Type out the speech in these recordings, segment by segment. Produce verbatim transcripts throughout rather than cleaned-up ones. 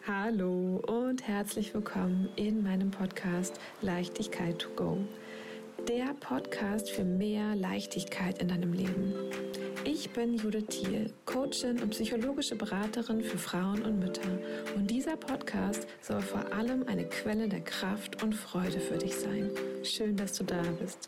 Hallo und herzlich willkommen in meinem Podcast Leichtigkeit to go. Der Podcast für mehr Leichtigkeit in deinem Leben. Ich bin Judith Thiel, Coachin und psychologische Beraterin für Frauen und Mütter. Und dieser Podcast soll vor allem eine Quelle der Kraft und Freude für dich sein. Schön, dass du da bist.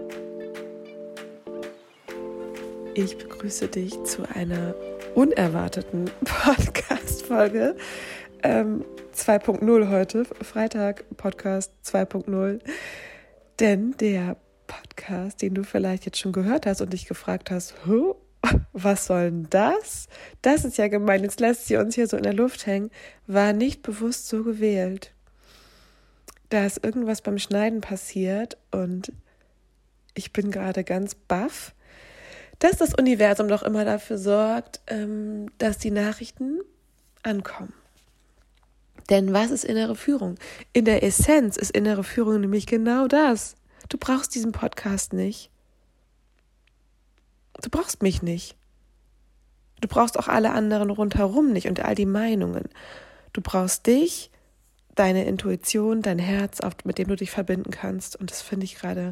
Ich begrüße dich zu einer unerwarteten Podcast-Folge. Ähm, zwei Punkt null heute, Freitag, Podcast zwei Punkt null. Denn der Podcast, den du vielleicht jetzt schon gehört hast und dich gefragt hast, was soll denn das? Das ist ja gemein, jetzt lässt sie uns hier so in der Luft hängen, war nicht bewusst so gewählt. Da ist irgendwas beim Schneiden passiert und ich bin gerade ganz baff, dass das Universum doch immer dafür sorgt, ähm, dass die Nachrichten ankommen. Denn was ist innere Führung? In der Essenz ist innere Führung nämlich genau das. Du brauchst diesen Podcast nicht. Du brauchst mich nicht. Du brauchst auch alle anderen rundherum nicht und all die Meinungen. Du brauchst dich, deine Intuition, dein Herz, mit dem du dich verbinden kannst. Und das finde ich gerade...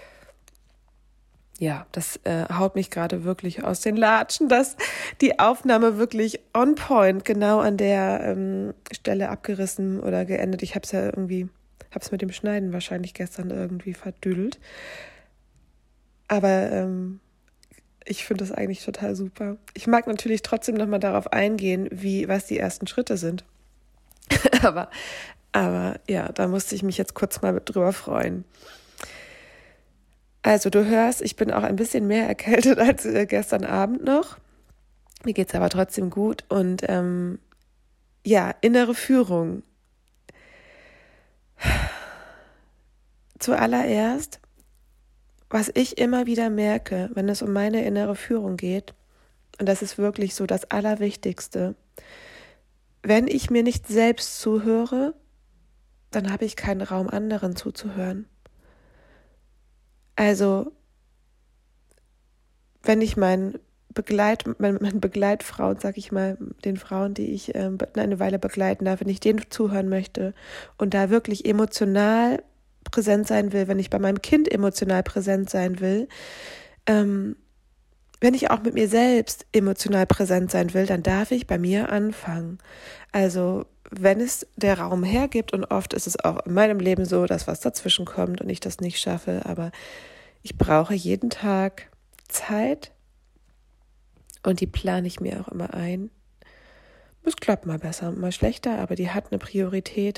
Ja, das äh, haut mich gerade wirklich aus den Latschen, dass die Aufnahme wirklich on point genau an der ähm, Stelle abgerissen oder geendet. Ich habe es ja irgendwie, habe es mit dem Schneiden wahrscheinlich gestern irgendwie verdüdelt. Aber ähm, ich finde das eigentlich total super. Ich mag natürlich trotzdem nochmal darauf eingehen, wie was die ersten Schritte sind. aber, aber ja, da musste ich mich jetzt kurz mal drüber freuen. Also du hörst, ich bin auch ein bisschen mehr erkältet als äh, gestern Abend noch. Mir geht's aber trotzdem gut. Und ähm, ja, innere Führung. Zuallererst, was ich immer wieder merke, wenn es um meine innere Führung geht, und das ist wirklich so das Allerwichtigste, wenn ich mir nicht selbst zuhöre, dann habe ich keinen Raum, anderen zuzuhören. Also, wenn ich mein Begleit, mein, mein Begleitfrauen, sag ich mal, den Frauen, die ich ähm, eine Weile begleiten darf, wenn ich denen zuhören möchte und da wirklich emotional präsent sein will, wenn ich bei meinem Kind emotional präsent sein will, ähm, wenn ich auch mit mir selbst emotional präsent sein will, dann darf ich bei mir anfangen. Also, wenn es der Raum hergibt, und oft ist es auch in meinem Leben so, dass was dazwischen kommt und ich das nicht schaffe, aber ich brauche jeden Tag Zeit und die plane ich mir auch immer ein. Es klappt mal besser, mal schlechter, aber die hat eine Priorität,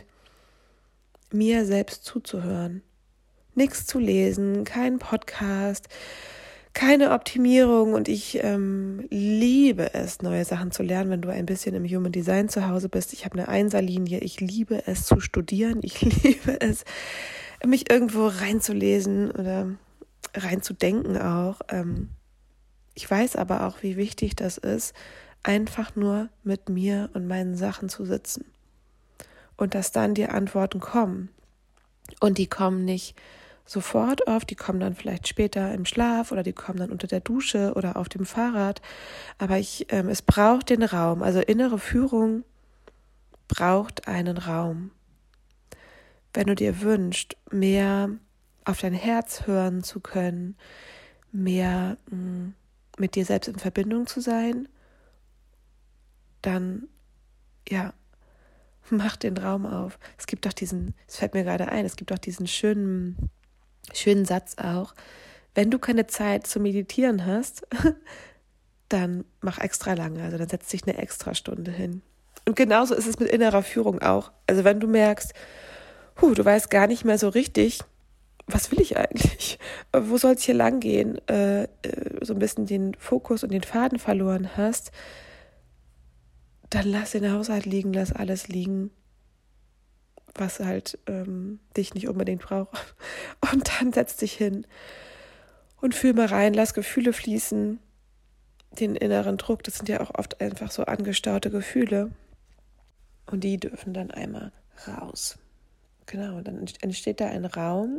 mir selbst zuzuhören. Nichts zu lesen, kein Podcast, keine Optimierung und ich ähm, liebe es, neue Sachen zu lernen, wenn du ein bisschen im Human Design zu Hause bist. Ich habe eine Einserlinie, ich liebe es zu studieren, ich liebe es, mich irgendwo reinzulesen oder reinzudenken auch. Ähm, ich weiß aber auch, wie wichtig das ist, einfach nur mit mir und meinen Sachen zu sitzen. Und dass dann die Antworten kommen. Und die kommen nicht sofort oft, die kommen dann vielleicht später im Schlaf oder die kommen dann unter der Dusche oder auf dem Fahrrad. Aber ich, ähm, es braucht den Raum. Also innere Führung braucht einen Raum. Wenn du dir wünschst, mehr auf dein Herz hören zu können, mehr mh, mit dir selbst in Verbindung zu sein, dann, ja, mach den Raum auf. Es gibt doch diesen, es fällt mir gerade ein, es gibt doch diesen schönen, schönen Satz auch, wenn du keine Zeit zu meditieren hast, dann mach extra lange, also dann setz dich eine extra Stunde hin. Und genauso ist es mit innerer Führung auch. Also wenn du merkst, huh, du weißt gar nicht mehr so richtig, was will ich eigentlich? Wo soll es hier lang gehen? Äh, so ein bisschen den Fokus und den Faden verloren hast, dann lass den Haushalt liegen, lass alles liegen, was halt ähm, dich nicht unbedingt braucht. Und dann setz dich hin und fühl mal rein, lass Gefühle fließen, den inneren Druck, das sind ja auch oft einfach so angestaute Gefühle. Und die dürfen dann einmal raus. Genau, dann entsteht da ein Raum,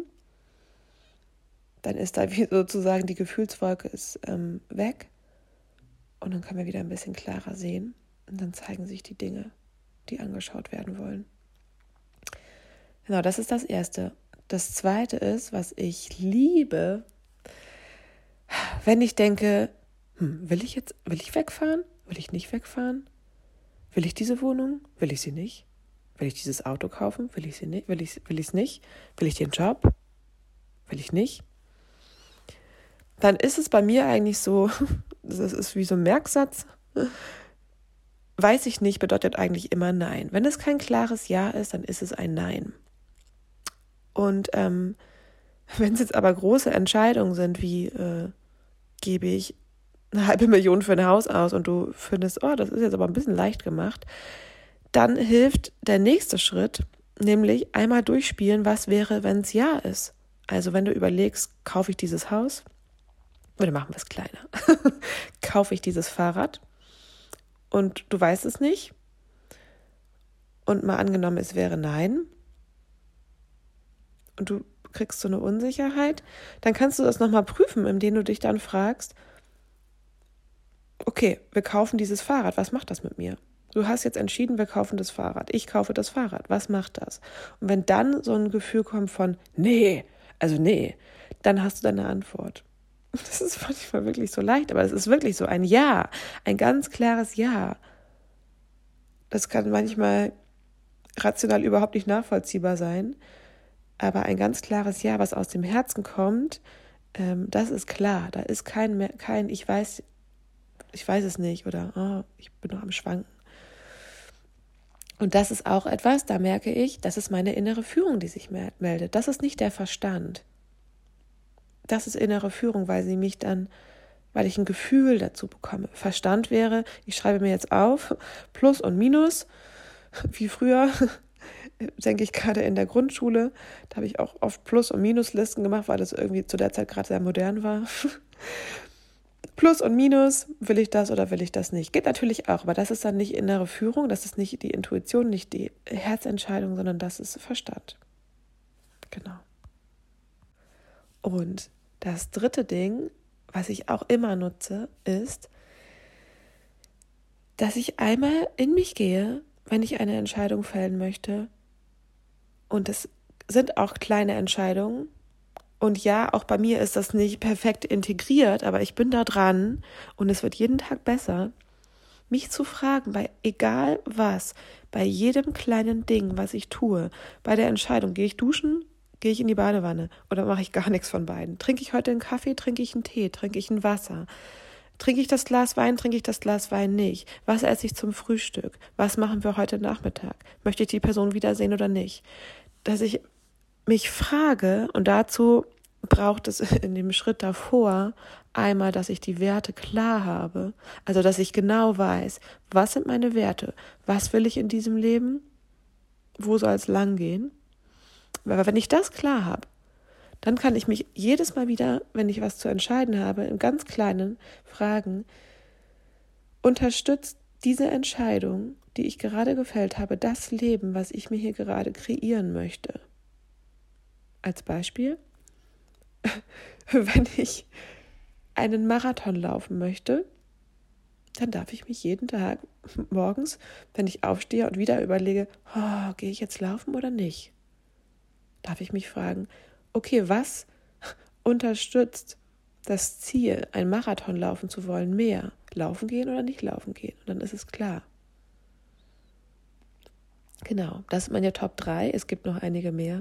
dann ist da wie sozusagen die Gefühlswolke ist ähm, weg und dann können wir wieder ein bisschen klarer sehen und dann zeigen sich die Dinge. die angeschaut werden wollen. Genau, das ist das Erste. Das Zweite ist, was ich liebe, wenn ich denke, hm, will ich jetzt, will ich wegfahren? Will ich nicht wegfahren? Will ich diese Wohnung? Will ich sie nicht? Will ich dieses Auto kaufen? Will ich sie nicht? Will ich, will ich es nicht? Will ich den Job? Will ich nicht? Dann ist es bei mir eigentlich so, das ist wie so ein Merksatz, weiß ich nicht, bedeutet eigentlich immer Nein. Wenn es kein klares Ja ist, dann ist es ein Nein. Und ähm, wenn es jetzt aber große Entscheidungen sind, wie äh, gebe ich eine halbe Million für ein Haus aus und du findest, oh, das ist jetzt aber ein bisschen leicht gemacht, dann hilft der nächste Schritt, nämlich einmal durchspielen, was wäre, wenn es Ja ist. Also wenn du überlegst, kaufe ich dieses Haus, oder machen wir es kleiner, kaufe ich dieses Fahrrad und du weißt es nicht und mal angenommen, es wäre Nein und du kriegst so eine Unsicherheit, dann kannst du das nochmal prüfen, indem du dich dann fragst, okay, wir kaufen dieses Fahrrad, was macht das mit mir? Du hast jetzt entschieden, wir kaufen das Fahrrad. Ich kaufe das Fahrrad. Was macht das? Und wenn dann so ein Gefühl kommt von, nee, also nee, dann hast du deine Antwort. Das ist manchmal wirklich so leicht, aber es ist wirklich so ein Ja, ein ganz klares Ja. Das kann manchmal rational überhaupt nicht nachvollziehbar sein, aber ein ganz klares Ja, was aus dem Herzen kommt, ähm, das ist klar. Da ist kein, kein ich weiß, ich weiß es nicht oder oh, ich bin noch am Schwanken. Und das ist auch etwas, da merke ich, das ist meine innere Führung, die sich meldet. Das ist nicht der Verstand. Das ist innere Führung, weil sie mich dann, weil ich ein Gefühl dazu bekomme. Verstand wäre, ich schreibe mir jetzt auf, Plus und Minus, wie früher, denke ich gerade in der Grundschule, da habe ich auch oft Plus- und Minuslisten gemacht, weil das irgendwie zu der Zeit gerade sehr modern war. Plus und Minus, will ich das oder will ich das nicht? Geht natürlich auch, aber das ist dann nicht innere Führung, das ist nicht die Intuition, nicht die Herzentscheidung, sondern das ist Verstand. Genau. Und das dritte Ding, was ich auch immer nutze, ist, dass ich einmal in mich gehe, wenn ich eine Entscheidung fällen möchte. Und es sind auch kleine Entscheidungen. Und ja, auch bei mir ist das nicht perfekt integriert, aber ich bin da dran und es wird jeden Tag besser, mich zu fragen, bei egal was, bei jedem kleinen Ding, was ich tue, bei der Entscheidung, gehe ich duschen, gehe ich in die Badewanne oder mache ich gar nichts von beiden? Trinke ich heute einen Kaffee, trinke ich einen Tee, trinke ich ein Wasser? Trinke ich das Glas Wein, trinke ich das Glas Wein nicht? Was esse ich zum Frühstück? Was machen wir heute Nachmittag? Möchte ich die Person wiedersehen oder nicht? Dass ich mich frage, und dazu braucht es in dem Schritt davor einmal, dass ich die Werte klar habe, also dass ich genau weiß, was sind meine Werte, was will ich in diesem Leben, wo soll es lang gehen, aber wenn ich das klar habe, dann kann ich mich jedes Mal wieder, wenn ich was zu entscheiden habe, im ganz Kleinen fragen, unterstützt diese Entscheidung, die ich gerade gefällt habe, das Leben, was ich mir hier gerade kreieren möchte? Als Beispiel, wenn ich einen Marathon laufen möchte, dann darf ich mich jeden Tag morgens, wenn ich aufstehe und wieder überlege, oh, gehe ich jetzt laufen oder nicht? Darf ich mich fragen, okay, was unterstützt das Ziel, einen Marathon laufen zu wollen, mehr? Laufen gehen oder nicht laufen gehen? Und dann ist es klar. Genau, das sind meine Top drei. Es gibt noch einige mehr.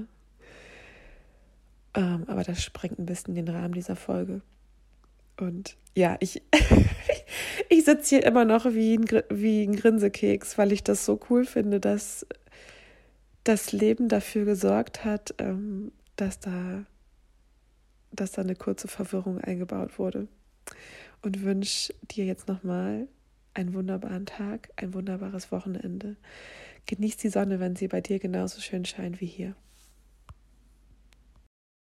Ähm, aber das sprengt ein bisschen den Rahmen dieser Folge. Und ja, ich, ich sitze hier immer noch wie ein, wie ein Grinsekeks, weil ich das so cool finde, dass das Leben dafür gesorgt hat, ähm, dass da, dass da eine kurze Verwirrung eingebaut wurde. Und wünsche dir jetzt nochmal einen wunderbaren Tag, ein wunderbares Wochenende. Genieß die Sonne, wenn sie bei dir genauso schön scheint wie hier.